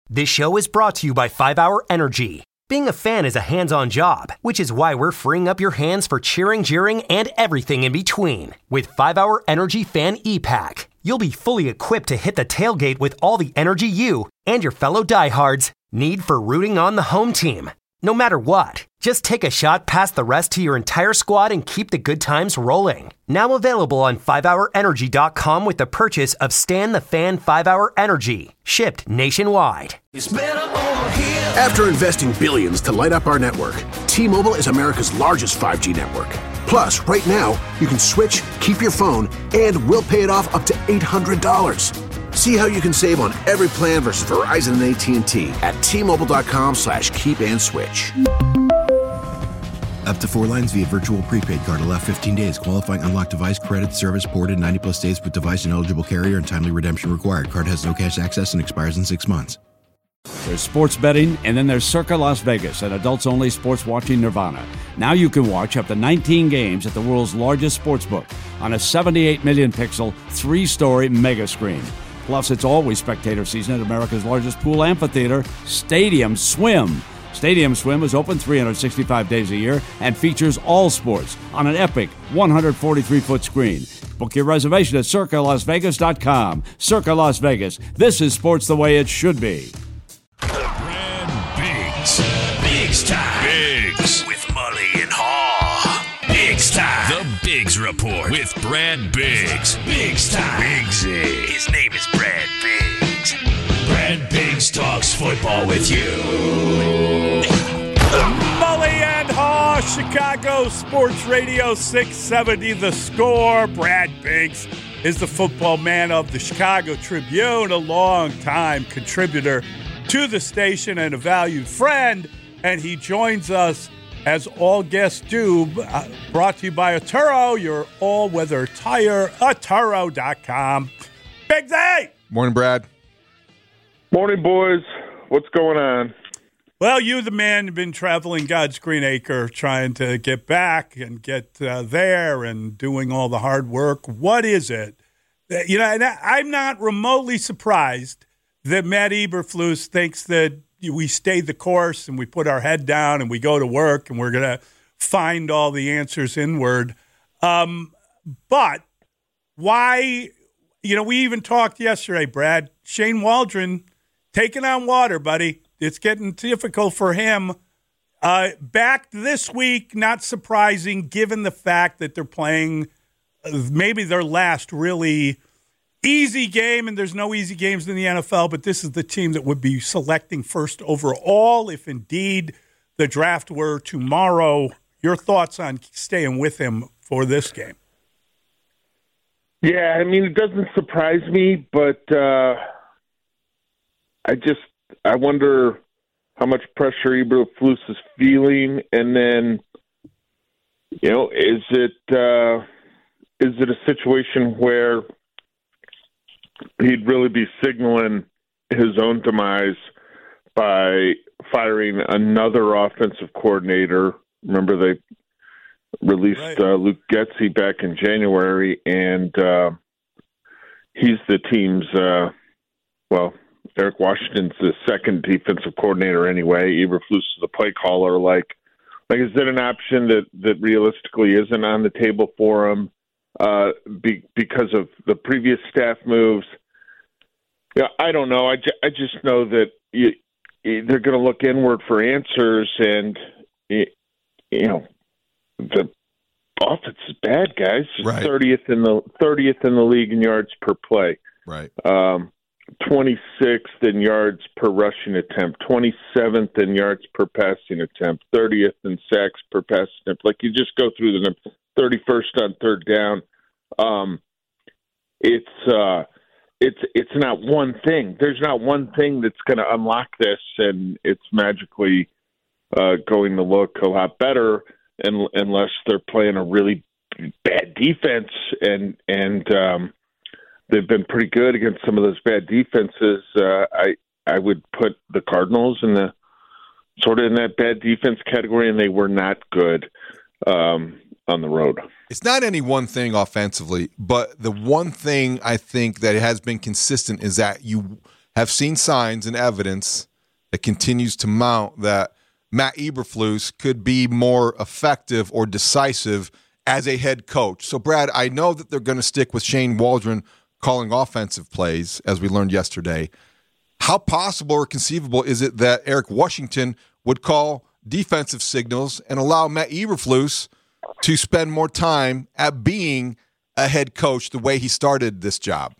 This show is brought to you by 5 Hour Energy. Being a fan is a hands-on job, which is why we're freeing up your hands for cheering, jeering, and everything in between. With 5 Hour Energy Fan E-Pack, you'll be fully equipped to hit the tailgate with all the energy you and your fellow diehards need for rooting on the home team. No matter what, just take a shot past the rest to your entire squad and keep the good times rolling. Now available on 5hourenergy.com with the purchase of Stan the Fan 5 Hour Energy, shipped nationwide. After investing billions to light up our network, T-Mobile is America's largest 5G network. Plus, right now, you can switch, keep your phone, and we'll pay it off up to $800. See how you can save on every plan versus Verizon and AT&T at T-Mobile.com/keep and switch. Up to 4 lines via virtual prepaid card. Allow 15 days. Qualifying unlocked device credit service ported 90+ days with device and eligible carrier and timely redemption required. Card has no cash access and expires in 6 months. There's sports betting, and then there's Circa Las Vegas, an adults-only sports watching nirvana. Now you can watch up to 19 games at the world's largest sportsbook on a 78 million pixel, 3-story mega screen. Plus, it's always spectator season at America's largest pool amphitheater, Stadium Swim. Stadium Swim is open 365 days a year and features all sports on an epic 143-foot screen. Book your reservation at CircaLasVegas.com. Circa Las Vegas. This is sports the way it should be. Brad Biggs. Biggs time. Biggs. With Mully and Haw. Biggs time. The Biggs Report with Brad Biggs. Biggs time. Biggsy. His name is Brad Biggs. Brad Biggs talks football with you. Mully and Haw, Chicago Sports Radio 670 The Score. Brad Biggs is the football man of the Chicago Tribune, a long-time contributor to the station and a valued friend, and he joins us as all guests do, brought to you by Atturo, your all-weather tire, Atturo.com. Big day! Morning, Brad. Morning, boys. What's going on? Well, you, the man, have been traveling God's green acre, trying to get back and get there and doing all the hard work. What is it? You know, and I'm not remotely surprised that Matt Eberflus thinks that we stay the course and we put our head down and we go to work and we're going to find all the answers inward. But why, you know, we even talked yesterday, Brad, Shane Waldron taking on water, buddy. It's getting difficult for him. Back this week, not surprising given the fact that they're playing maybe their last really easy game, and there's no easy games in the NFL, but this is the team that would be selecting first overall if indeed the draft were tomorrow. Your thoughts on staying with him for this game? Yeah, I mean, it doesn't surprise me, but I wonder how much pressure Eberflus is feeling, and then, you know, is it a situation where he'd really be signaling his own demise by firing another offensive coordinator? Remember, they released Luke Getsy back in January, and he's the team's, Eric Washington's the second defensive coordinator anyway. Eberflus is the play caller. Like, is that an option that realistically isn't on the table for him because of the previous staff moves? Yeah, I don't know. I just know that they're going to look inward for answers, and you know, the offense is bad, guys. Right. 30th in the league in yards per play. Right. 26th in yards per rushing attempt, 27th in yards per passing attempt, 30th in sacks per passing attempt. Like, you just go through the 31st on third down. It's not one thing. There's not one thing that's going to unlock this, and it's magically going to look a lot better unless they're playing a really bad defense, and they've been pretty good against some of those bad defenses. I would put the Cardinals in the sort of in that bad defense category, and they were not good on the road. It's not any one thing offensively, but the one thing I think that has been consistent is that you have seen signs and evidence that continues to mount that Matt Eberflus could be more effective or decisive as a head coach. So, Brad, I know that they're going to stick with Shane Waldron calling offensive plays, as we learned yesterday. How possible or conceivable is it that Eric Washington would call defensive signals and allow Matt Eberflus to spend more time at being a head coach the way he started this job?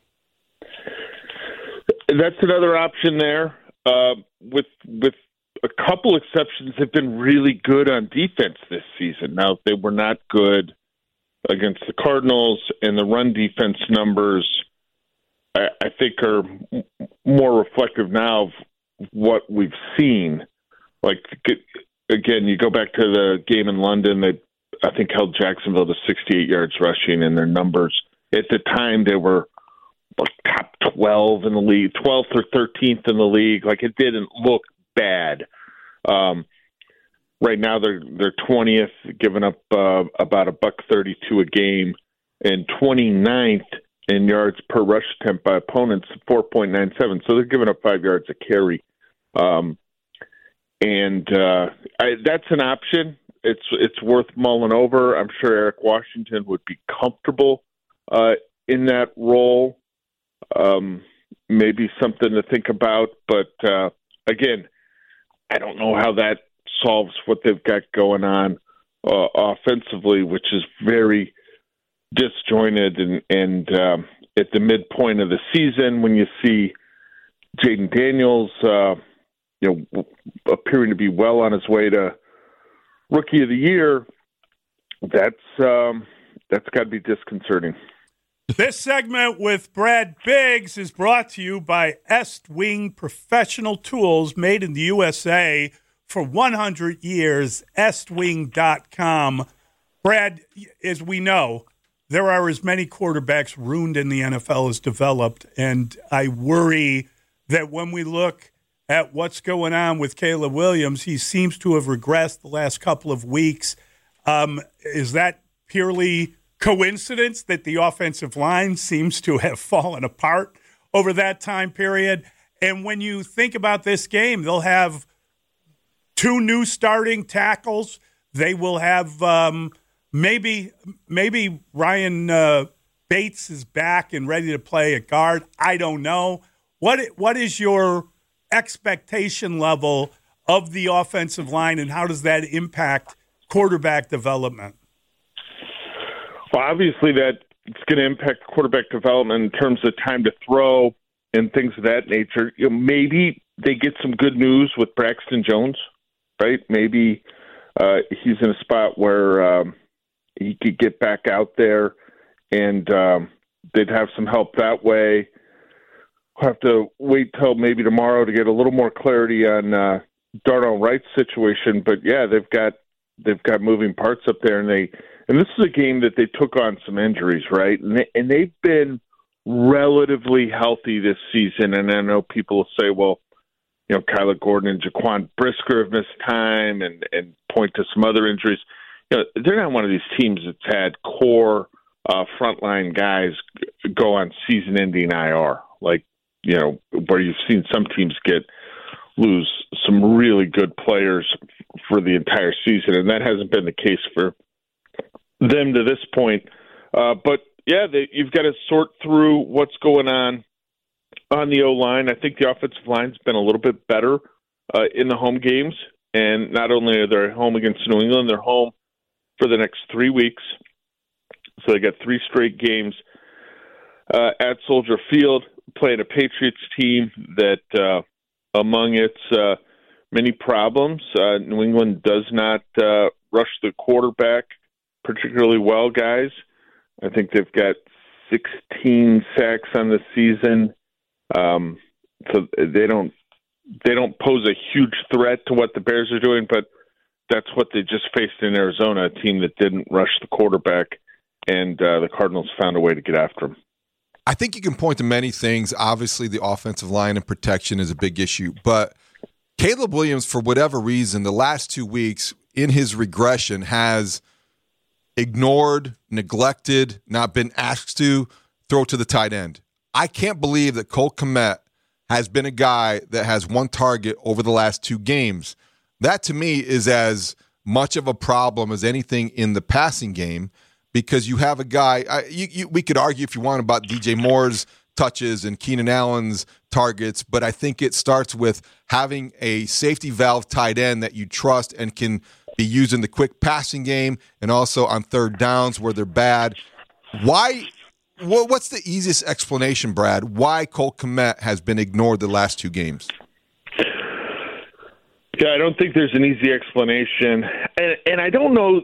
That's another option there. With a couple exceptions, they've been really good on defense this season. Now, they were not good against the Cardinals, and the run defense numbers, I think, are more reflective now of what we've seen. Like, again, you go back to the game in London, they, I think, held Jacksonville to 68 yards rushing, and their numbers at the time, they were like top 12 in the league, 12th or 13th in the league. Like, it didn't look bad. Right now, they're 20th, giving up about $132 a game, and 29th in yards per rush attempt by opponents, 4.97. So they're giving up 5 yards a carry. That's an option. It's worth mulling over. I'm sure Eric Washington would be comfortable in that role. Maybe something to think about. But, again, I don't know how that solves what they've got going on offensively, which is very disjointed. And at the midpoint of the season, when you see Jaden Daniels, appearing to be well on his way to Rookie of the Year, that's got to be disconcerting. This segment with Brad Biggs is brought to you by Estwing Professional Tools, made in the USA for 100 years, estwing.com. Brad, as we know, there are as many quarterbacks ruined in the NFL as developed, and I worry that when we look at what's going on with Caleb Williams, he seems to have regressed the last couple of weeks. Is that purely coincidence that the offensive line seems to have fallen apart over that time period? And when you think about this game, they'll have 2 new starting tackles. They will have maybe Ryan Bates is back and ready to play at guard. I don't know. What is your expectation level of the offensive line, and how does that impact quarterback development? Well, obviously that it's going to impact quarterback development in terms of time to throw and things of that nature. Maybe they get some good news with Braxton Jones, right? Maybe he's in a spot where he could get back out there, and they'd have some help that way. We'll have to wait till maybe tomorrow to get a little more clarity on Darnell Wright's situation. But yeah, they've got moving parts up there, and this is a game that they took on some injuries, right? And they've been relatively healthy this season. And I know people will say, well, Kyler Gordon and Jaquan Brisker have missed time, and point to some other injuries. They're not one of these teams that's had core frontline guys go on season-ending IR, like, where you've seen some teams lose some really good players for the entire season, and that hasn't been the case for them to this point. But yeah, you've got to sort through what's going on the O-line. I think the offensive line's been a little bit better in the home games, and not only are they home against New England, they're home for the next 3 weeks. So they got 3 straight games at Soldier Field, playing a Patriots team that, among its many problems, New England does not rush the quarterback particularly well, guys. I think they've got 16 sacks on the season. So they don't pose a huge threat to what the Bears are doing, but that's what they just faced in Arizona, a team that didn't rush the quarterback, and the Cardinals found a way to get after him. I think you can point to many things. Obviously, the offensive line and protection is a big issue, but Caleb Williams, for whatever reason, the last 2 weeks in his regression has ignored, neglected, not been asked to throw to the tight end. I can't believe that Cole Kmet has been a guy that has one target over the last 2 games. That, to me, is as much of a problem as anything in the passing game, because you have a guy we could argue if you want about DJ Moore's touches and Keenan Allen's targets, but I think it starts with having a safety valve tight end that you trust and can be used in the quick passing game and also on third downs where they're bad. What's the easiest explanation, Brad, why Cole Kmet has been ignored the last 2 games? Yeah, I don't think there's an easy explanation. And I don't know,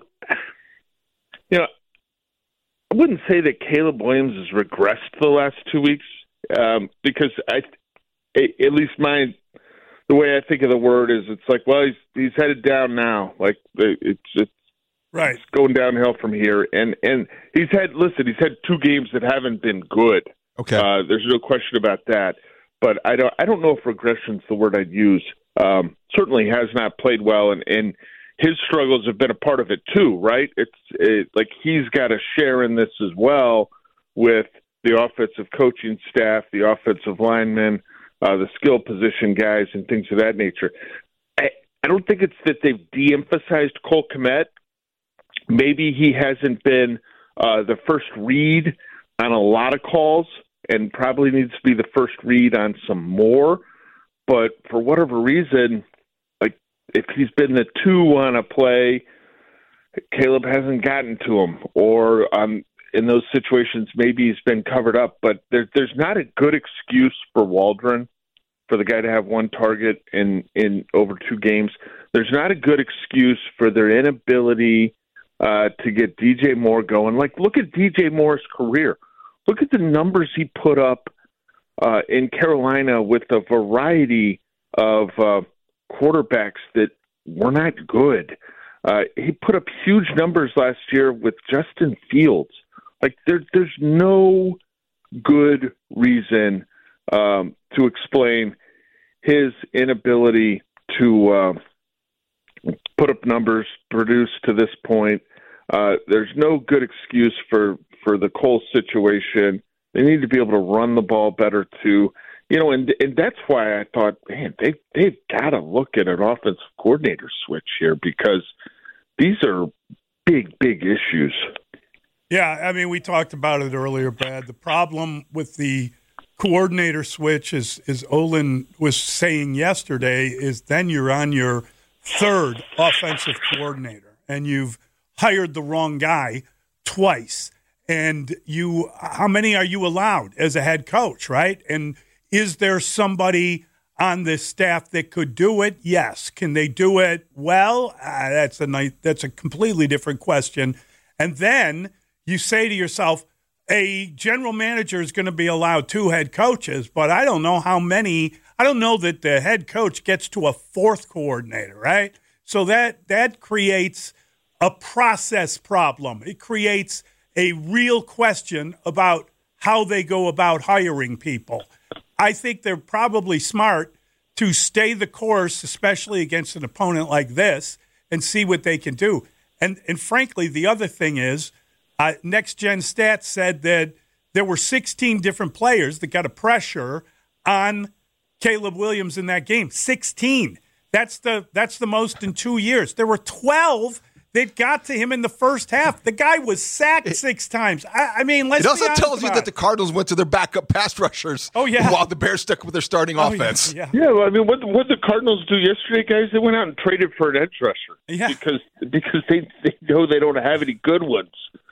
I wouldn't say that Caleb Williams has regressed the last 2 weeks, because at least the way I think of the word is, it's like, well, he's headed down now. Like it's right, it's going downhill from here. And he's had 2 games that haven't been good. Okay, there's no question about that. But I don't know if regression's the word I'd use. Certainly has not played well, and his struggles have been a part of it too, right? It's like he's got a share in this as well with the offensive coaching staff, the offensive linemen, the skill position guys, and things of that nature. I don't think it's that they've de-emphasized Cole Kmet. Maybe he hasn't been the first read on a lot of calls and probably needs to be the first read on some more. But for whatever reason, like if he's been the 2 on a play, Caleb hasn't gotten to him. Or in those situations, maybe he's been covered up. But there's not a good excuse for Waldron, for the guy to have 1 target in over 2 games. There's not a good excuse for their inability to get DJ Moore going. Like, look at DJ Moore's career. Look at the numbers he put up in Carolina with a variety of quarterbacks that were not good. He put up huge numbers last year with Justin Fields. Like, there's no good reason to explain his inability to put up numbers, produce to this point. There's no good excuse for the Cole situation. They need to be able to run the ball better too. And that's why I thought, man, they've got to look at an offensive coordinator switch here, because these are big issues. Yeah, I mean, we talked about it earlier, Brad. The problem with the coordinator switch, as Olin was saying yesterday, is then you're on your 3rd offensive coordinator, and you've hired the wrong guy twice. And how many are you allowed as a head coach, right? And is there somebody on this staff that could do it? Yes. Can they do it well? That's a completely different question. And then you say to yourself, a general manager is going to be allowed 2 head coaches, but I don't know how many. I don't know that the head coach gets to a 4th coordinator, right? So that creates a process problem. It creates a real question about how they go about hiring people. I think they're probably smart to stay the course, especially against an opponent like this, and see what they can do. And frankly, the other thing is, Next Gen Stats said that there were 16 different players that got a pressure on Caleb Williams in that game. 16. That's the most in 2 years. There were 12 that got to him in the first half. The guy was sacked 6 times. I mean, let's be honest. It also tells you that the Cardinals went to their backup pass rushers. Oh, yeah. While the Bears stuck with their starting offense. Yeah, well, I mean, what the Cardinals do yesterday, guys? They went out and traded for an edge rusher. Yeah. Because they know they don't have any good ones.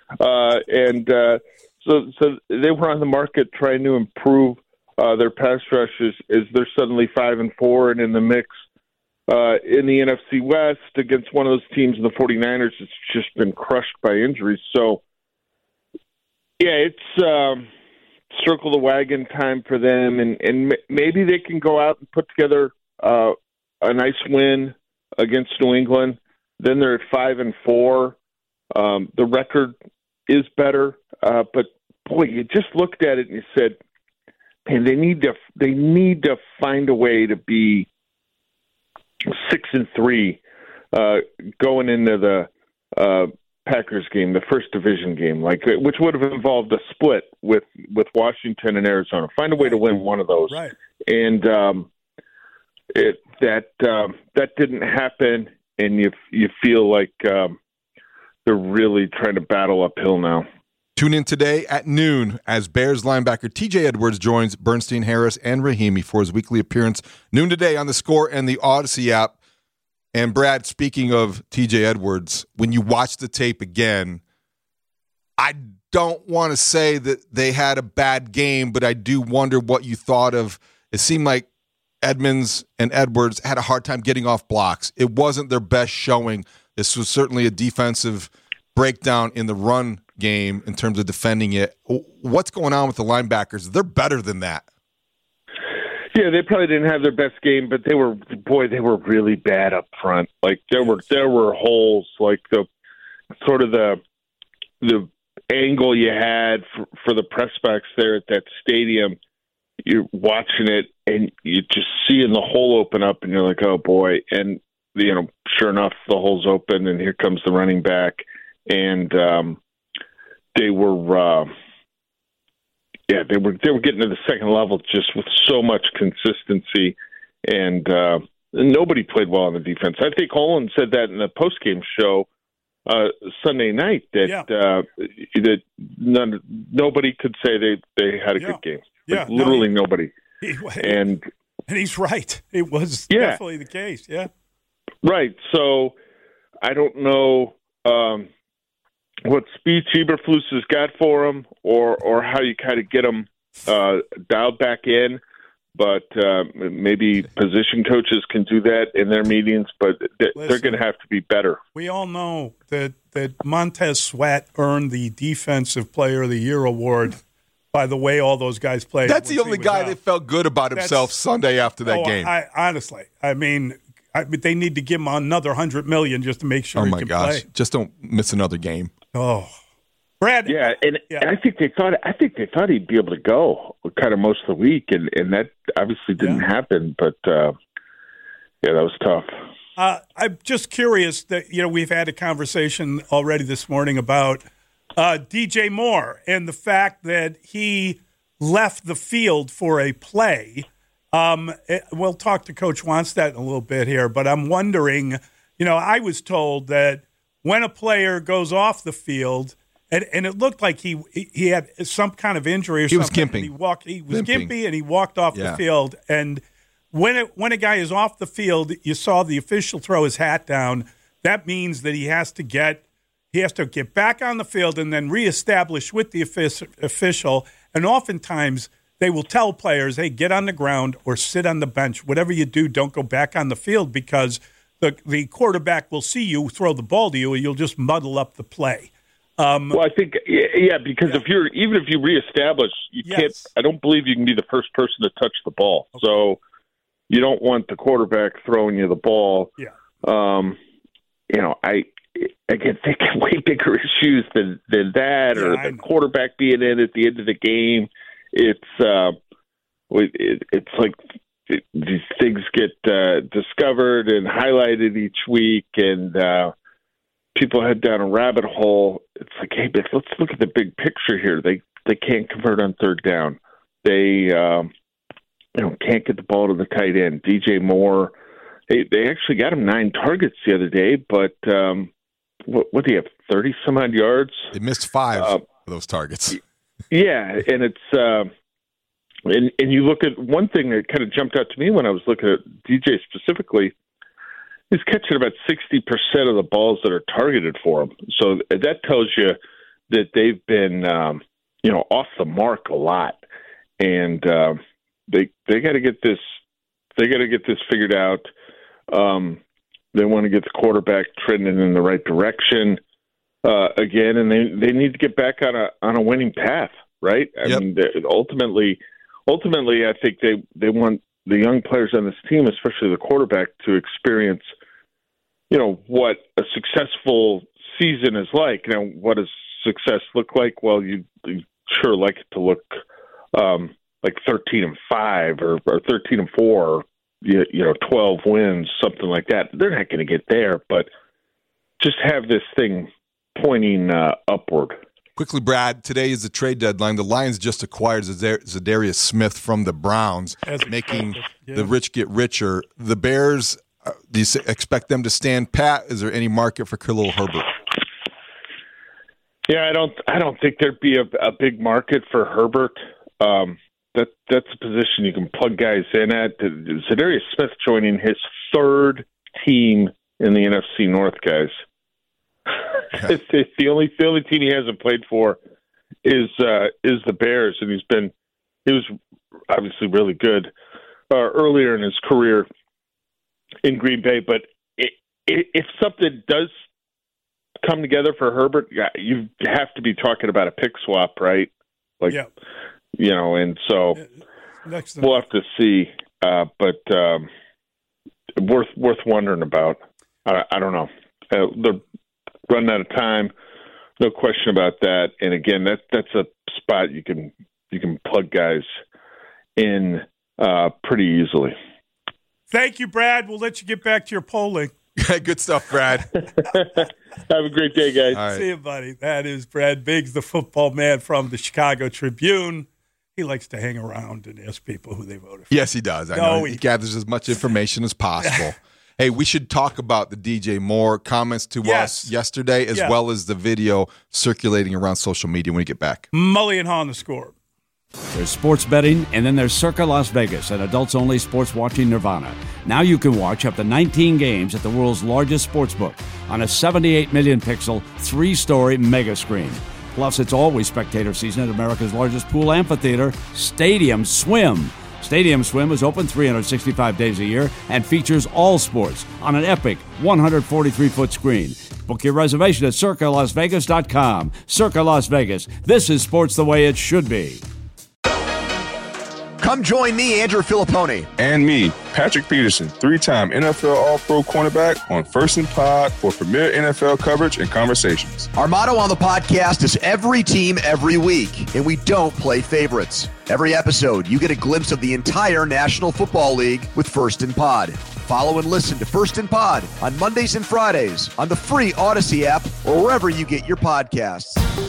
So they were on the market trying to improve their pass rushes as they're suddenly 5-4 and in the mix in the NFC West against one of those teams, the 49ers, that's just been crushed by injuries. So, yeah, it's circle the wagon time for them, and maybe they can go out and put together a nice win against New England. Then they're at 5-4. The record is better, but boy, you just looked at it and you said, man, they need to find a way to be 6-3 going into the Packers game, the first division game, which would have involved a split with Washington and Arizona. Find a way to win one of those, right? And that didn't happen, and you feel like they're really trying to battle uphill now. Tune in today at noon as Bears linebacker TJ Edwards joins Bernstein, Harris, and Rahimi for his weekly appearance. Noon today on The Score and the Odyssey app. And Brad, speaking of TJ Edwards, when you watch the tape again, I don't want to say that they had a bad game, but I do wonder what you thought of. It seemed like Edmonds and Edwards had a hard time getting off blocks. It wasn't their best showing. This was certainly a defensive breakdown in the run game in terms of defending it. What's going on with the linebackers? They're better than that. Yeah, they probably didn't have their best game, but they were really bad up front. Like there were holes, like the angle you had for the press box there at that stadium. You're watching it and you just seeing the hole open up, and you're like, oh boy! And sure enough, the hole's open, and here comes the running back, and they were getting to the second level just with so much consistency, and nobody played well on the defense. I think Olin said that in the postgame show Sunday night that nobody could say they had a good game. Yeah, literally nobody. And he's right. It was definitely the case. Yeah. Right. So I don't know what speech Eberflus has got for him, or how you kind of get him dialed back in. But maybe position coaches can do that in their meetings. But they're going to have to be better. We all know that Montez Sweat earned the Defensive Player of the Year award by the way all those guys played. That's the only guy that felt good about himself Sunday after that game. Honestly, I mean, they need to give him another $100 million just to make sure he can play. Just don't miss another game. Oh, Brad. Yeah, and I think they thought he'd be able to go kind of most of the week, and that obviously didn't happen. But that was tough. I'm just curious that we've had a conversation already this morning about DJ Moore and the fact that he left the field for a play. We'll talk to Coach Wannstedt in a little bit here, but I'm wondering, I was told that when a player goes off the field, and it looked like he had some kind of injury or something. He was gimping. He was gimpy, and he walked off the field. And when a guy is off the field, you saw the official throw his hat down. That means that he has to get back on the field and then reestablish with the official. And oftentimes they will tell players, hey, get on the ground or sit on the bench. Whatever you do, don't go back on the field because the quarterback will see you throw the ball to you and you'll just muddle up the play. Well, I think, because if you reestablish, you can't. I don't believe you can be the first person to touch the ball. Okay. So you don't want the quarterback throwing you the ball. Yeah. I can think of way bigger issues than that, or the quarterback being in at the end of the game. It's like these things get discovered and highlighted each week, and people head down a rabbit hole. It's like, hey, but let's look at the big picture here. They can't convert on third down. They can't get the ball to the tight end. DJ Moore, they actually got him 9 targets the other day, but what do you have, 30 some odd yards? They missed 5 of those targets. Yeah, and it's and you look at one thing that kind of jumped out to me when I was looking at DJ specifically. He's catching about 60% of the balls that are targeted for him. So that tells you that they've been, off the mark a lot, and they got to get this. They got to get this figured out. They want to get the quarterback trending in the right direction again, and they need to get back on a winning path, right? I mean, ultimately, I think they want the young players on this team, especially the quarterback, to experience, what a successful season is like. Now, what does success look like? Well, you sure like it to look like 13-5 or 13-4, or 12 wins, something like that. They're not going to get there, but just have this thing pointing upward. Quickly, Brad, today is the trade deadline. The Lions just acquired Zadarius Smith from the Browns, making the rich get richer. The Bears, do you expect them to stand pat? Is there any market for Khalil Herbert? Yeah, I don't think there'd be a big market for Herbert. That's a position you can plug guys in at. Zadarius Smith joining his third team in the NFC North, guys. It's the only team he hasn't played for is the Bears, and he was obviously really good earlier in his career in Green Bay. But if something does come together for Herbert, you have to be talking about a pick swap, right? And so we'll have to see. But worth wondering about. I don't know. They're running out of time, no question about that. And again, that's a spot you can plug guys in pretty easily. Thank you, Brad. We'll let you get back to your polling. Good stuff, Brad. Have a great day, guys. All right. See you, buddy. That is Brad Biggs, the football man from the Chicago Tribune. He likes to hang around and ask people who they voted for. Yes, he does. I know. He gathers as much information as possible. Hey, we should talk about the DJ Moore comments to us yesterday, as well as the video circulating around social media when we get back. Mully and Haw on the Score. There's sports betting, and then there's Circa Las Vegas, an adults-only sports watching nirvana. Now you can watch up to 19 games at the world's largest sportsbook on a 78 million pixel, 3-story mega screen. Plus, it's always spectator season at America's largest pool amphitheater, Stadium Swim. Stadium Swim is open 365 days a year and features all sports on an epic 143-foot screen. Book your reservation at CircaLasVegas.com. Circa Las Vegas. This is sports the way it should be. Come join me, Andrew Filipponi. And me, Patrick Peterson, 3-time NFL All-Pro cornerback on First and Pod for premier NFL coverage and conversations. Our motto on the podcast is every team, every week, and we don't play favorites. Every episode, you get a glimpse of the entire National Football League with First and Pod. Follow and listen to First and Pod on Mondays and Fridays on the free Odyssey app or wherever you get your podcasts.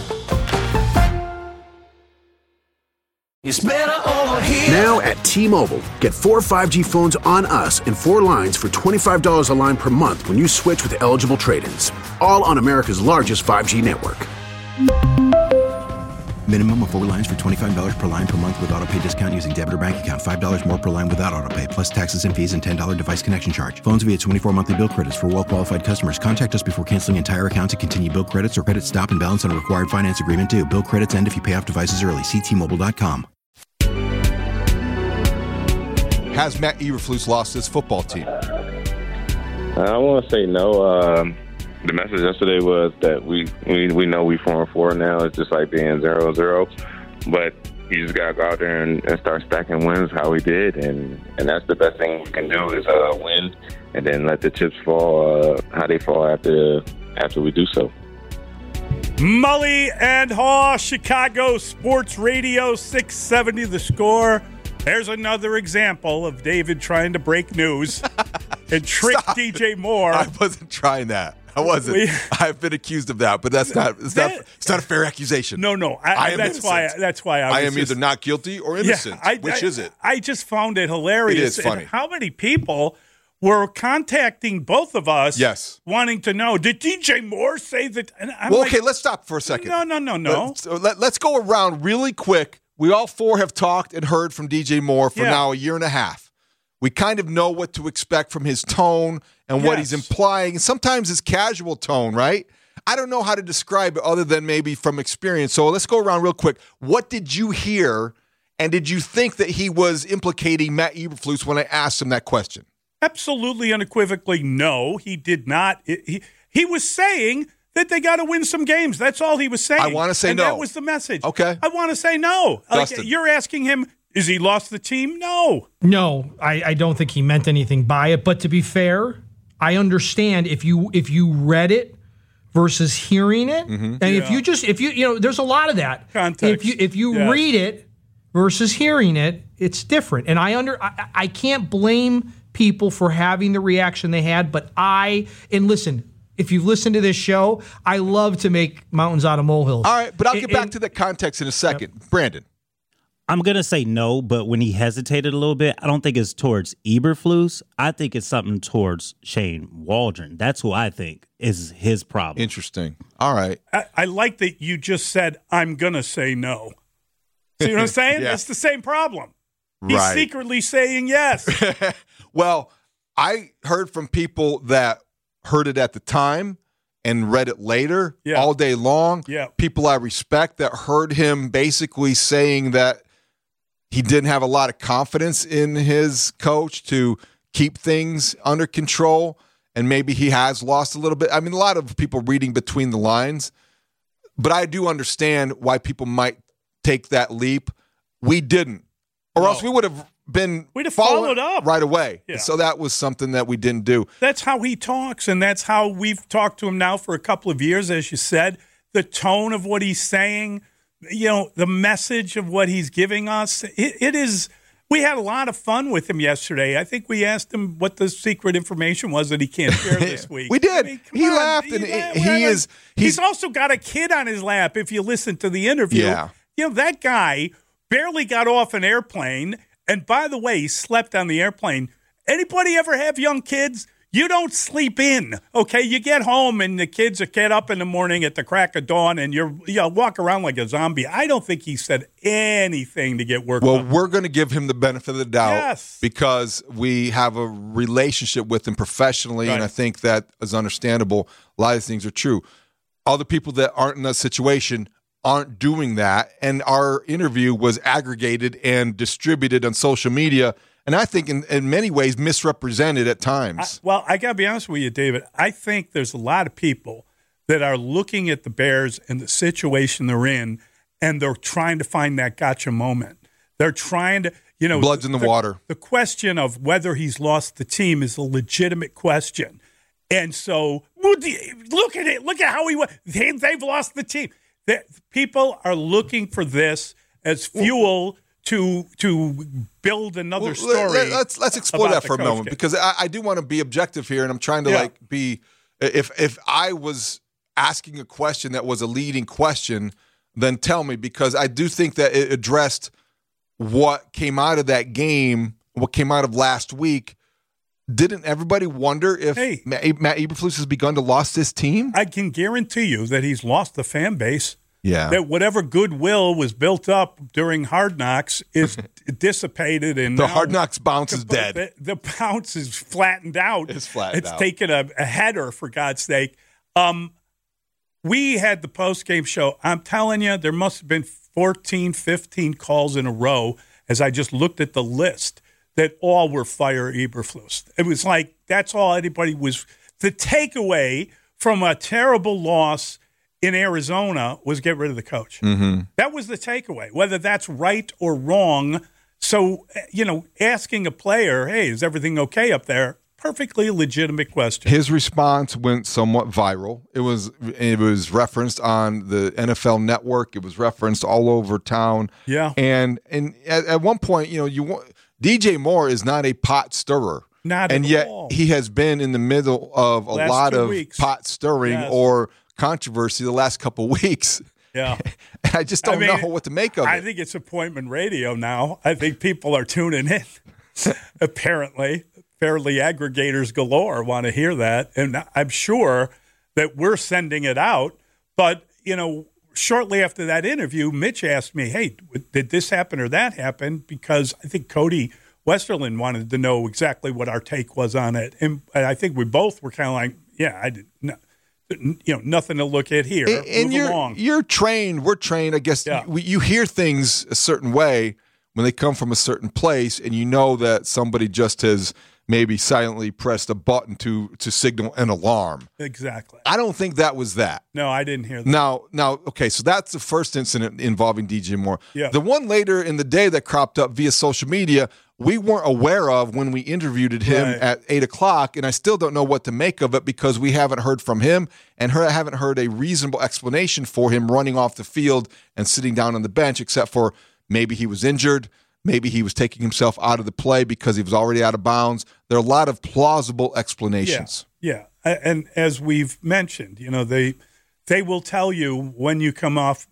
It's better over here. Now at T-Mobile, get 4 5G phones on us and 4 lines for $25 a line per month when you switch with eligible trade-ins. All on America's largest 5G network. Minimum of 4 lines for $25 per line per month with autopay discount using debit or bank account. $5 more per line without autopay, plus taxes and fees and $10 device connection charge. Phones via 24 monthly bill credits for well-qualified customers. Contact us before canceling entire account to continue bill credits or credit stop and balance on a required finance agreement due. Bill credits end if you pay off devices early. See T-Mobile.com. Has Matt Eberflus lost his football team? I want to say no. The message yesterday was that we know we 4-4 now. It's just like being 0-0. But you just got to go out there and start stacking wins how we did. And that's the best thing we can do is win and then let the chips fall how they fall after we do so. Mully and Haw, Chicago Sports Radio 670 The Score. There's another example of David trying to break news and trick DJ Moore. I wasn't trying that. I wasn't. I've been accused of that, but it's not a fair accusation. No. That's why I am either not guilty or innocent. Which is it? I just found it hilarious. It is funny. And how many people were contacting both of us, wanting to know, did DJ Moore say that? And I'm okay, let's stop for a second. No. Let's go around really quick. We all 4 have talked and heard from DJ Moore for now a year and a half. We kind of know what to expect from his tone and what he's implying. Sometimes his casual tone, right? I don't know how to describe it other than maybe from experience. So let's go around real quick. What did you hear, and did you think that he was implicating Matt Eberflus when I asked him that question? Absolutely unequivocally, no, he did not. He was saying that they got to win some games. That's all he was saying. I want to say and no. That was the message. Okay. I want to say no. You're asking him, is he lost the team? No. No, I don't think he meant anything by it. But to be fair, I understand if you read it versus hearing it, and if you there's a lot of that context. If you read it versus hearing it, it's different. And I can't blame people for having the reaction they had. But listen, If you've listened to this show, I love to make mountains out of molehills. All right, but I'll get back to the context in a second. Yep. Brandon. I'm going to say no, but when he hesitated a little bit, I don't think it's towards Eberflus. I think it's something towards Shane Waldron. That's who I think is his problem. Interesting. All right. I like that you just said, I'm going to say no. See what I'm saying? Yeah. It's the same problem. He's right. secretly saying yes. Well, I heard from people that heard it at the time and read it later all day long. Yeah. People I respect that heard him basically saying that he didn't have a lot of confidence in his coach to keep things under control, and maybe he has lost a little bit. I mean, a lot of people reading between the lines, but I do understand why people might take that leap. We didn't, or else we would have followed up right away. Yeah. So that was something that we didn't do. That's how he talks, and that's how we've talked to him now for a couple of years, as you said. The tone of what he's saying, the message of what he's giving us, it is. We had a lot of fun with him yesterday. I think we asked him what the secret information was that he can't share this week. We did. I mean, he laughed, and he's also got a kid on his lap. If you listen to the interview, that guy barely got off an airplane. And by the way, he slept on the airplane. Anybody ever have young kids? You don't sleep in, okay? You get home and the kids get up in the morning at the crack of dawn and you walk around like a zombie. I don't think he said anything to get work done. Well, we're going to give him the benefit of the doubt because we have a relationship with him professionally, and I think that is understandable. A lot of things are true. Other people that aren't in that situation aren't doing that, and our interview was aggregated and distributed on social media, and I think in many ways misrepresented at times. I got to be honest with you, David. I think there's a lot of people that are looking at the Bears and the situation they're in, and they're trying to find that gotcha moment. They're trying to, blood's in the water. The question of whether he's lost the team is a legitimate question. And so look at it. Look at how they've lost the team. People are looking for this as fuel to build another story. Let's explore that for a moment, because I do want to be objective here, and I'm trying to be. If I was asking a question that was a leading question, then tell me, because I do think that it addressed what came out of that game, what came out of last week. Didn't everybody wonder if Matt Eberflus has begun to lost this team? I can guarantee you that he's lost the fan base. Yeah. That whatever goodwill was built up during Hard Knocks is dissipated. And the Hard Knocks bounce is dead. The bounce is flattened out. It's flattened out. It's taken a header, for God's sake. We had the post-game show. I'm telling you, there must have been 14, 15 calls in a row as I just looked at the list that all were fire Eberflus. It was like that's all anybody was. The takeaway from a terrible loss in Arizona was get rid of the coach. Mm-hmm. That was the takeaway, whether that's right or wrong. So, asking a player, hey, is everything okay up there? Perfectly legitimate question. His response went somewhat viral. It was referenced on the NFL Network. It was referenced all over town. Yeah. And at one point, DJ Moore is not a pot stirrer. Not and at yet all. He has been in the middle of a Last lot 2 of weeks. pot stirring or controversy the last couple of weeks. Yeah. And I just don't know what to make of it. I think it's appointment radio now. I think people are tuning in. Apparently, fairly aggregators galore want to hear that. And I'm sure that we're sending it out. But, shortly after that interview, Mitch asked me, hey, did this happen or that happen? Because I think Cody Westerland wanted to know exactly what our take was on it. And I think we both were kind of like, yeah, I did not. Nothing to look at here. And you're trained. We're trained. I guess you hear things a certain way when they come from a certain place, and you know that somebody just has maybe silently pressed a button to signal an alarm. Exactly. I don't think that was that. No, I didn't hear that. Now, okay, so that's the first incident involving DJ Moore. Yeah. The one later in the day that cropped up via social media, we weren't aware of when we interviewed him at 8 o'clock, and I still don't know what to make of it because we haven't heard from him and haven't heard a reasonable explanation for him running off the field and sitting down on the bench, except for maybe he was injured, maybe he was taking himself out of the play because he was already out of bounds. There are a lot of plausible explanations. Yeah. and as we've mentioned, they will tell you when you come out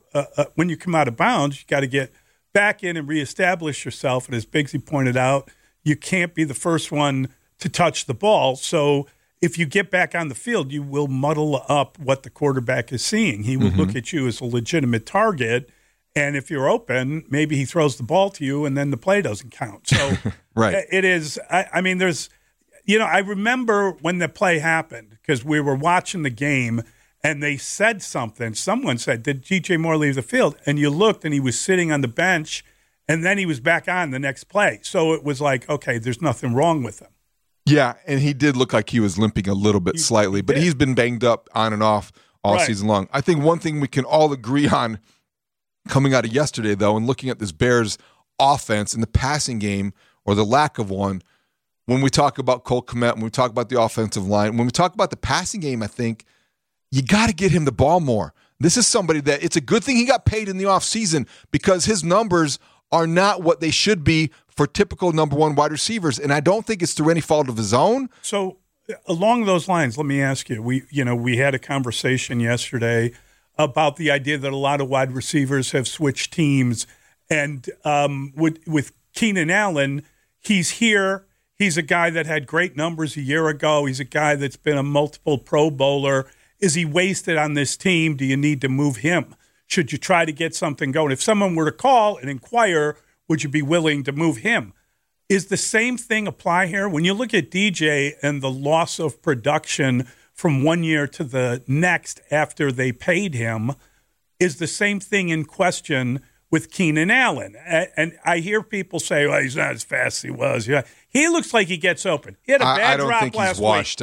of bounds, you got to get back in and reestablish yourself. And as Biggsy pointed out, you can't be the first one to touch the ball. So if you get back on the field, you will muddle up what the quarterback is seeing. He will look at you as a legitimate target. And if you're open, maybe he throws the ball to you and then the play doesn't count. So right. It is, there's, I remember when the play happened because we were watching the game and they said something. Someone said, did DJ Moore leave the field? And you looked and he was sitting on the bench and then he was back on the next play. So it was like, okay, there's nothing wrong with him. Yeah, and he did look like he was limping a little bit slightly, but he's been banged up on and off all season long. I think one thing we can all agree on coming out of yesterday, though, and looking at this Bears offense and the passing game or the lack of one, when we talk about Cole Kmet, when we talk about the offensive line, when we talk about the passing game, I think you got to get him the ball more. This is somebody that it's a good thing he got paid in the offseason because his numbers are not what they should be for typical number one wide receivers. And I don't think it's through any fault of his own. So along those lines, let me ask you, we had a conversation yesterday about the idea that a lot of wide receivers have switched teams. And with Keenan Allen, he's here. He's a guy that had great numbers a year ago. He's a guy that's been a multiple Pro Bowler. Is he wasted on this team? Do you need to move him? Should you try to get something going? If someone were to call and inquire, would you be willing to move him? Is the same thing apply here? When you look at DJ and the loss of production from one year to the next after they paid him, is the same thing in question with Keenan Allen? And I hear people say, well, he's not as fast as he was. Yeah. He looks like he gets open. He had a bad drop last week. I don't think he's washed.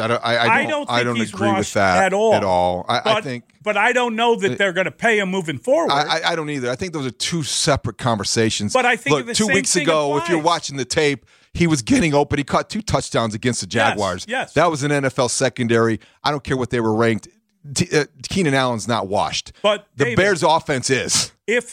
I don't agree with that at all. But I don't know that they're going to pay him moving forward. I don't either. I think those are two separate conversations. But I think look, 2 weeks ago, if you're watching the tape, he was getting open. He caught 2 touchdowns against the Jaguars. Yes. That was an NFL secondary. I don't care what they were ranked. Keenan Allen's not washed. But the David, Bears' offense is. If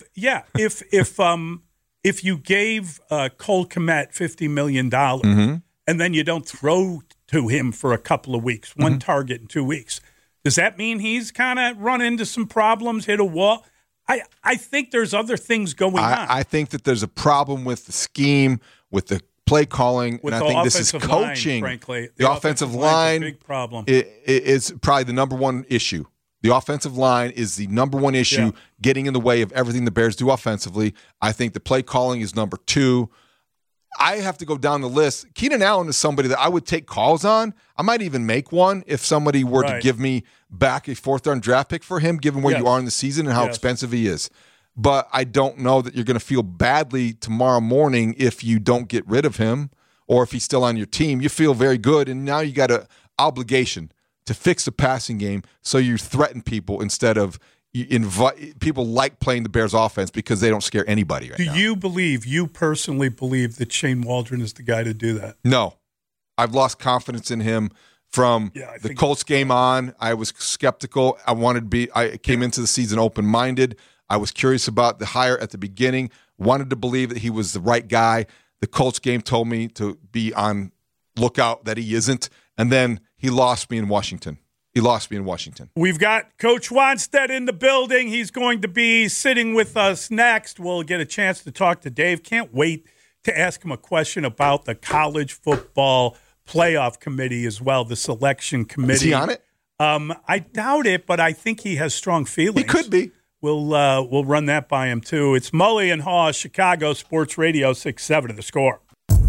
you gave Cole Kmet $50 million and then you don't throw to him for a couple of weeks, one target in 2 weeks, does that mean he's kind of run into some problems, hit a wall? I think there's other things going on. I think that there's a problem with the scheme, with the play calling, with and I think this is coaching. Line, frankly. The offensive line is a big problem. Is probably the number one issue. The offensive line is the number one issue, getting in the way of everything the Bears do offensively. I think the play calling is number 2. I have to go down the list. Keenan Allen is somebody that I would take calls on. I might even make one if somebody were to give me back a 4th-round draft pick for him, given where you are in the season and how expensive he is. But I don't know that you're going to feel badly tomorrow morning if you don't get rid of him or if he's still on your team. You feel very good, and now you got an obligation to fix the passing game so you threaten people instead of you invite people like playing the Bears offense because they don't scare anybody right now. Do you personally believe that Shane Waldron is the guy to do that? No. I've lost confidence in him from the Colts game on. I was skeptical. I came into the season open-minded. I was curious about the hire at the beginning, wanted to believe that he was the right guy. The Colts game told me to be on lookout that he isn't, and then he lost me in Washington. We've got Coach Wannstedt in the building. He's going to be sitting with us next. We'll get a chance to talk to Dave. Can't wait to ask him a question about the college football playoff committee as well, the selection committee. Is he on it? I doubt it, but I think he has strong feelings. He could be. We'll run that by him, too. It's Mully and Haw, Chicago Sports Radio 6-7 of The Score.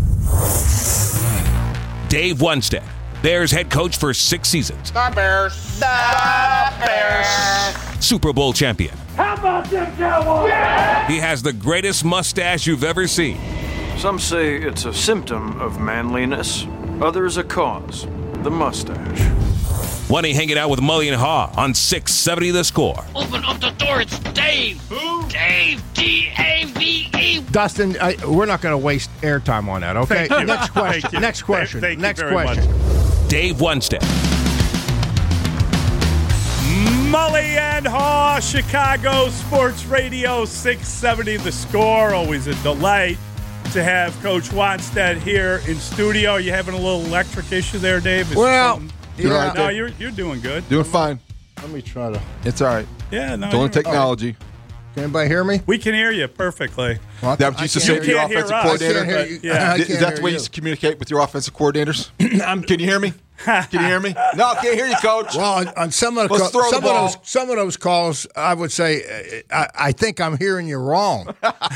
Dave Wannstedt, Bears head coach for 6 seasons. The Bears. Super Bowl champion. How about them Cowboys? Yeah! He has the greatest mustache you've ever seen. Some say it's a symptom of manliness. Others a cause. The mustache. When he hanging out with Mully and Haw on 670 The Score. Open up the door. It's Dave. Who? Dave. D-A-V-E. Dustin, we're not going to waste airtime on that, okay? Next question. Next question. Thank Next you very question. much. Dave Wannstedt. Mully and Haw, Chicago Sports Radio 670 The Score. Always a delight to have Coach Wannstedt here in studio. Are you having a little electric issue there, Dave? Doing all right, No, Dave? you're doing good. Doing fine. Let me try to. It's all right. Yeah, no. It's only you're- technology. Can anybody hear me? We can hear you perfectly. Well, That what you used to say to your can't hear offensive us. coordinator? I can't hear you. Yeah. I Is can't that hear the way you you. used to communicate with your offensive coordinators? Can you hear me? Can you hear me? No, can't hear you, Coach. Well, on some of the Let's throw the ball. some of those calls, I would say, I think I'm hearing you wrong.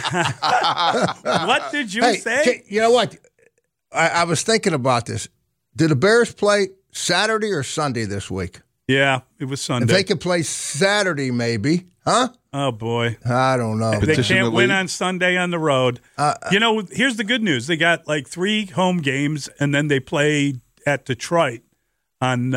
What did you say? You know what? I was thinking about this. Did the Bears play Saturday or Sunday this week? Yeah, it was Sunday. If they could play Saturday, maybe, huh? Oh boy, I don't know. They can't win on Sunday on the road. Here's the good news: they got like 3 home games, and then they play at Detroit on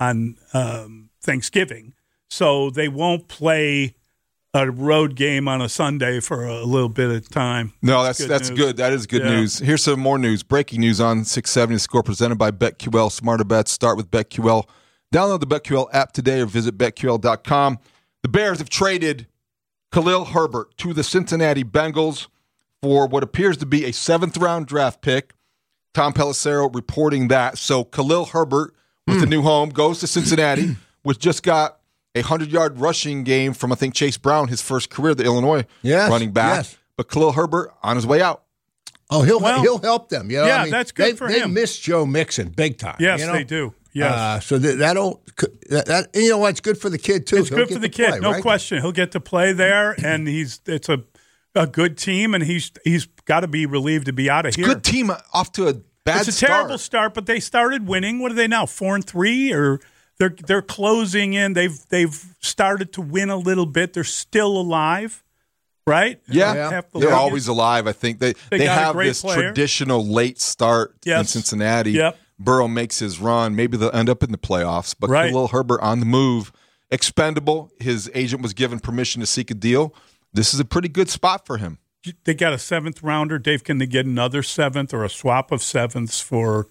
Thanksgiving. So they won't play a road game on a Sunday for a little bit of time. No, that's good. That is good news. Here's some more news. Breaking news on 670 The Score, presented by BetQL. Smarter bets start with BetQL. Download the BetQL app today or visit BetQL.com. The Bears have traded Khalil Herbert to the Cincinnati Bengals for what appears to be a 7th-round draft pick. Tom Pelissero reporting that. So Khalil Herbert, with the new home, goes to Cincinnati, which just got a 100-yard rushing game from, I think, Chase Brown, his first career, the Illinois running back. Yes. But Khalil Herbert on his way out. Oh, he'll help them. You know? Yeah, that's good for him. They miss Joe Mixon big time. Yes, they do. Yes. So that'll you know what? It's good for the kid too. It's good for the kid, play, no right? question. He'll get to play there, and it's a good team, and he's got to be relieved to be out of here. Good team off to a bad start. It's a terrible start, but they started winning. What are they now? 4-3, or they're closing in. They've started to win a little bit. They're still alive, right? Yeah, they're always alive. I think they got a have great this player. traditional late start in Cincinnati. Yep. Burrow makes his run. Maybe they'll end up in the playoffs. But Right. Khalil Herbert on the move, expendable. His agent was given permission to seek a deal. This is a pretty good spot for him. They got a 7th rounder. Dave, can they get another 7th or a swap of 7ths for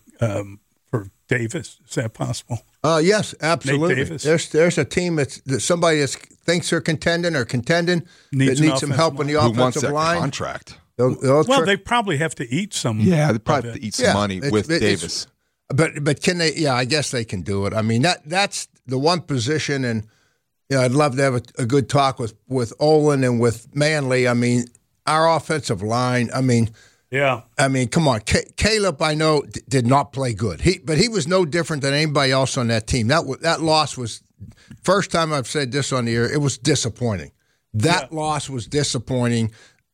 Davis? Is that possible? Yes, absolutely. Nate Davis. There's a team that somebody that thinks they're contending Needs that needs some help in the Who wants offensive that line. contract? Well, they probably have to eat some. Yeah, they probably of have it. to eat some money with Davis. But can they? Yeah, I guess they can do it. I mean, that's the one position, and I'd love to have a good talk with Olin and with Manley. I mean, our offensive line. I mean, come on, Caleb. I know did not play good. But he was no different than anybody else on that team. That loss was first time I've said this on the air. It was disappointing. That loss was disappointing.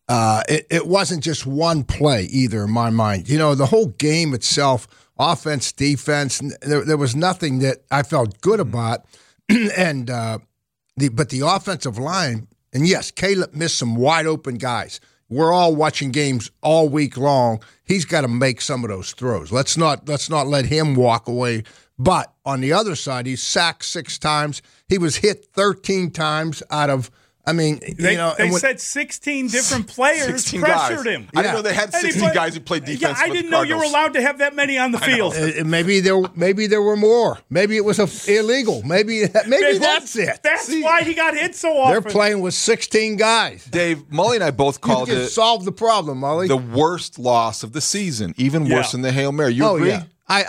It wasn't just one play either in my mind. The whole game itself. Offense, defense, there was nothing that I felt good about, and but the offensive line, and yes, Caleb missed some wide open guys. We're all watching games all week long. He's got to make some of those throws. Let's not let him walk away. But on the other side, he's sacked 6 times. He was hit 13 times out of. I mean, they said 16 different players 16 pressured guys. him. I didn't know they had 16 guys who played defense. I didn't know you were allowed to have that many on the field. Maybe there were more. Maybe it was illegal. Maybe that's it. That's why he got hit so often. They're playing with 16 guys. Dave, Mully and I both called you it. Solve the problem, Mully. The worst loss of the season, even worse than the Hail Mary. You agree? Yeah.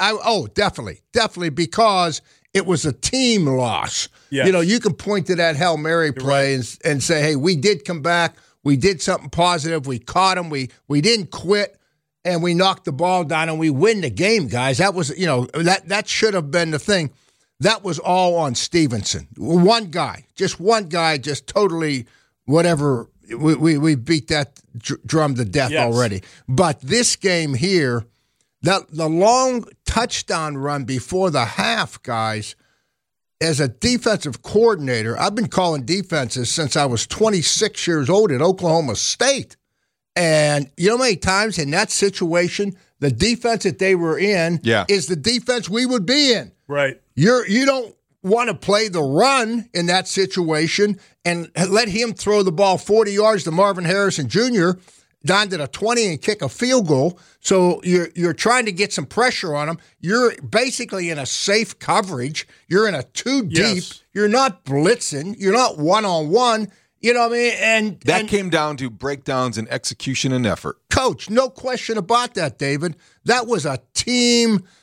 Definitely, because it was a team loss. Yes. You can point to that Hail Mary play and say, hey, we did come back. We did something positive. We caught them. We didn't quit, and we knocked the ball down, and we win the game, guys. That was, that should have been the thing. That was all on Stevenson. One guy, just totally whatever. We beat that drum to death already. But this game here, the long touchdown run before the half, guys, as a defensive coordinator, I've been calling defenses since I was 26 years old at Oklahoma State. And you know how many times in that situation, the defense that they were in is the defense we would be in. Right. You don't want to play the run in that situation and let him throw the ball 40 yards to Marvin Harrison Jr., down to the 20 and kick a field goal. So you're trying to get some pressure on them. You're basically in a safe coverage. You're in a 2 deep. Yes. You're not blitzing. You're not one-on-one. You know what I mean? And that came down to breakdowns in execution and effort. Coach, no question about that, David. That was a team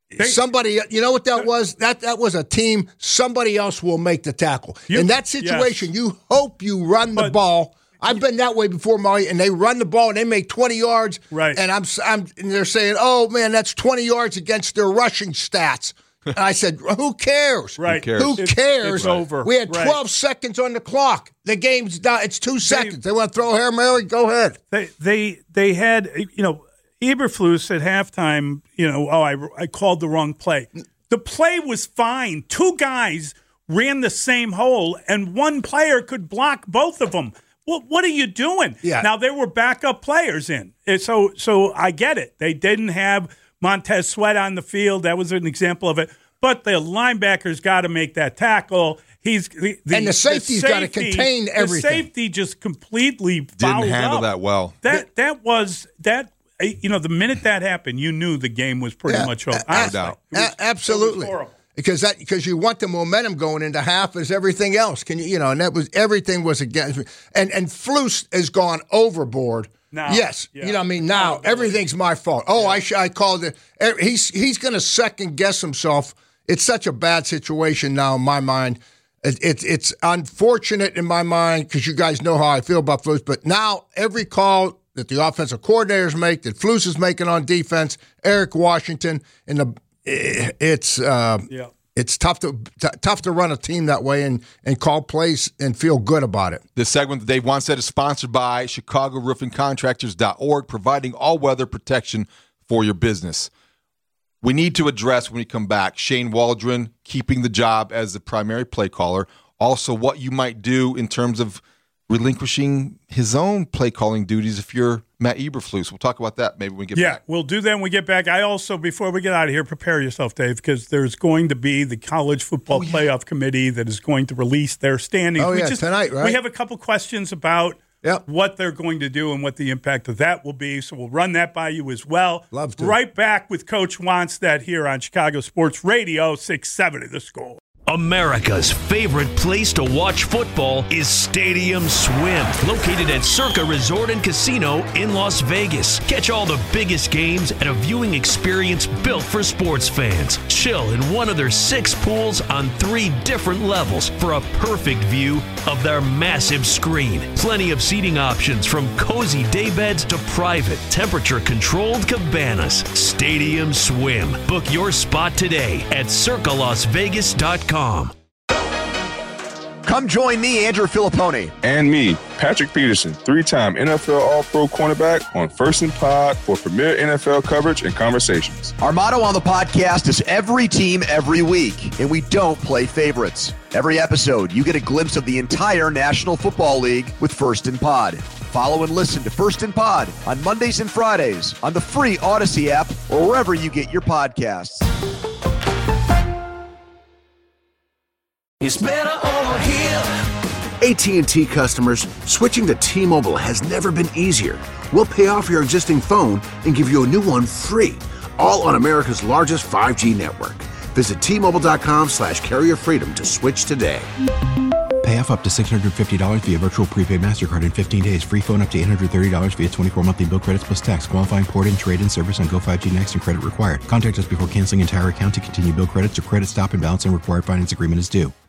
somebody, you know what that was? That was a team, somebody else will make the tackle. In that situation, you hope you run the ball. I've been that way before, Molly, and they run the ball and they make 20 yards. Right. And and they're saying, oh, man, that's 20 yards against their rushing stats. And I said, who cares? Right. Who cares? It's over. We had 12 seconds on the clock. The game's done. It's 2 seconds. They want to throw a Hail Mary? Go ahead. They had, Eberflus at halftime, I called the wrong play. The play was fine. 2 guys ran the same hole, and one player could block both of them. Well, what are you doing? Yeah. Now, there were backup players in. So I get it. They didn't have Montez Sweat on the field. That was an example of it. But the linebacker's got to make that tackle. And the safety's got to contain everything. The safety just completely didn't handle that well. That was the minute that happened, you knew the game was pretty much over. Absolutely. Because you want the momentum going into half as everything else. And that was everything was against me. And Flus has gone overboard. Now, yes, now everything's my fault. Oh, I called it. He's going to second guess himself. It's such a bad situation now in my mind. It's unfortunate in my mind because you guys know how I feel about Flus. But now every call that the offensive coordinators make, that Flus is making on defense, Eric Washington, it's tough to run a team that way and call plays and feel good about it. This segment that Dave Wannstedt said is sponsored by ChicagoRoofingContractors.org, providing all-weather protection for your business. We need to address, when we come back, Shane Waldron keeping the job as the primary play caller. Also, what you might do in terms of relinquishing his own play calling duties if you're Matt Eberflus. We'll talk about that maybe when we get back. Yeah, we'll do that when we get back. I also, before we get out of here, prepare yourself, Dave, because there's going to be the College Football Playoff Committee that is going to release their standings. Tonight, right? We have a couple questions about what they're going to do and what the impact of that will be, so we'll run that by you as well. Love to. Right back with Coach Wannstedt here on Chicago Sports Radio, 670 The Score. America's favorite place to watch football is Stadium Swim, located at Circa Resort and Casino in Las Vegas. Catch all the biggest games at a viewing experience built for sports fans. Chill in one of their 6 pools on 3 different levels for a perfect view of their massive screen. Plenty of seating options, from cozy daybeds to private, temperature-controlled cabanas. Stadium Swim. Book your spot today at circalasvegas.com. Come join me, Andrew Filippone. And me, Patrick Peterson, 3-time NFL All-Pro cornerback on First and Pod for premier NFL coverage and conversations. Our motto on the podcast is every team, every week, and we don't play favorites. Every episode, you get a glimpse of the entire National Football League with First and Pod. Follow and listen to First and Pod on Mondays and Fridays on the free Odyssey app or wherever you get your podcasts. It's better over here. AT&T customers, switching to T-Mobile has never been easier. We'll pay off your existing phone and give you a new one free, all on America's largest 5G network. Visit T-Mobile.com/carrier freedom to switch today. Pay off up to $650 via virtual prepaid MasterCard in 15 days. Free phone up to $830 via 24 monthly bill credits plus tax. Qualifying port-in, trade-in service on Go 5G Next and credit required. Contact us before canceling entire account to continue bill credits or credit stop and balance and required finance agreement is due.